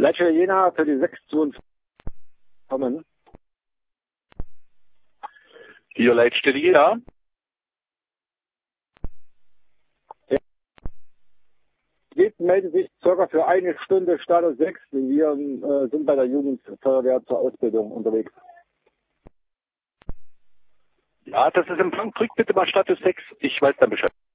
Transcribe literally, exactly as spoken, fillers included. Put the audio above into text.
Leitstelle Jena für die sechs zu uns kommen. Hier Leitstelle Jena. Jetzt meldet sich circa für eine Stunde Status sechs. Wir äh, sind bei der Jugendfeuerwehr zur Ausbildung unterwegs. Ja, das ist Empfang. Drückt bitte mal Status sechs. Ich weiß dann Bescheid.